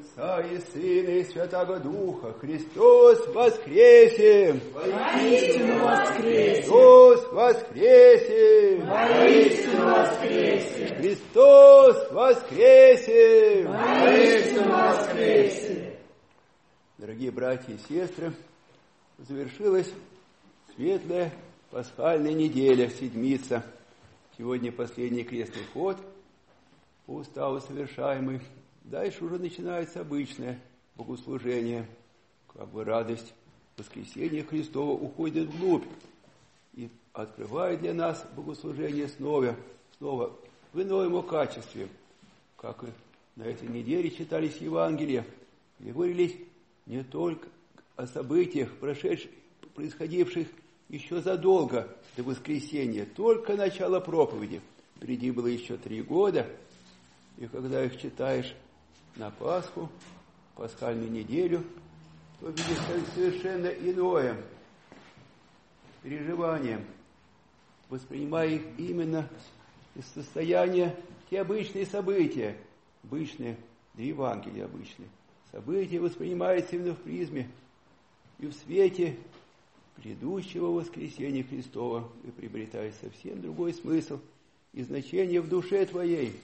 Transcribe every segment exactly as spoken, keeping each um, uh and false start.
Отца и Сына и Святого Духа, Христос воскресе! Воистину воскресе! Христос воскресе! Воистину воскресе! Христос воскресе! Воистину воскресе! Дорогие братья и сестры, завершилась светлая пасхальная неделя, седмица. Сегодня последний крестный ход по уставу совершаемый. Дальше уже начинается обычное богослужение. Как бы радость воскресения Христова уходит вглубь и открывает для нас богослужение снова, снова в ином его качестве. Как и на этой неделе читались Евангелия, где говорились не только о событиях, прошедших, происходивших еще задолго до воскресения, только начало проповеди. Впереди было еще три года, и когда их читаешь на Пасху, пасхальную неделю, то видишь совершенно иное переживание, воспринимая их именно из состояния те обычные события, обычные, да Евангелия обычные. События воспринимаются именно в призме и в свете грядущего воскресения Христова и приобретает совсем другой смысл и значение в душе твоей.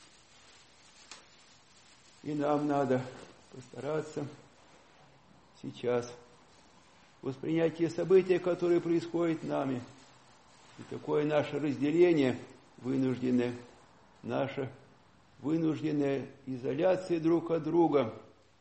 И нам надо постараться сейчас воспринять те события, которые происходят с нами. И такое наше разделение вынужденное, наша вынужденная изоляция друг от друга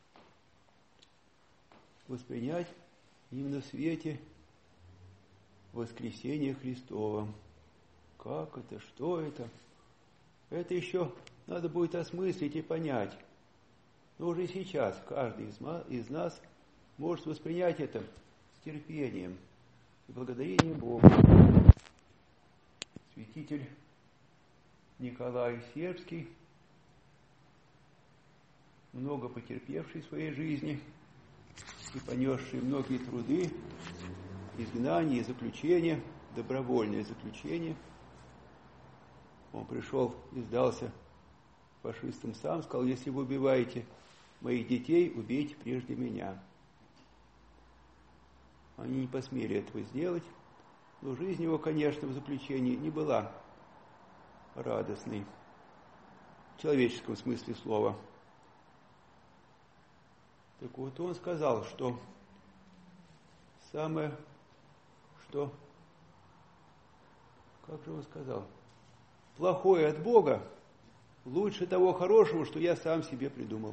воспринять именно в свете воскресения Христова. Как это? Что это? Это еще надо будет осмыслить и понять. Но уже сейчас каждый из нас может воспринять это с терпением и благодарением Богу. Святитель Николай Сербский, много потерпевший в своей жизни и понесший многие труды, изгнание и заключение, добровольное заключение. Он пришел и сдался фашистам сам, сказал: если вы убиваете моих детей, убейте прежде меня. Они не посмели этого сделать, но жизнь его, конечно, в заключении не была радостной, в человеческом смысле слова. Так вот, он сказал, что самое, что, как же он сказал, плохое от Бога лучше того хорошего, что я сам себе придумал.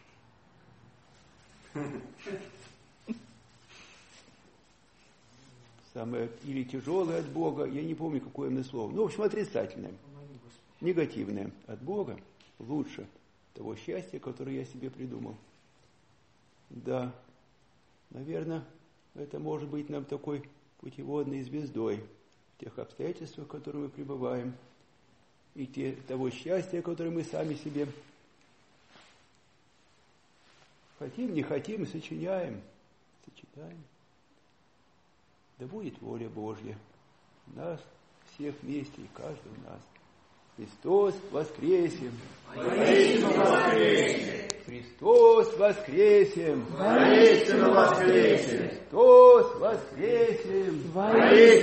Самое или тяжелое от Бога, я не помню, какое именно слово, ну, в общем, отрицательное, негативное от Бога лучше того счастья, которое я себе придумал. Да, наверное, это может быть нам такой путеводной звездой в тех обстоятельствах, в которых мы пребываем, и те, того счастья, которое мы сами себе хотим, не хотим, сочиняем, сочиняем. Да будет воля Божья в нас, всех вместе и каждый в нас. Христос воскресе! Воистину воскресе! Христос воскресе! Воистину воскресе! Христос воскресе! Воистину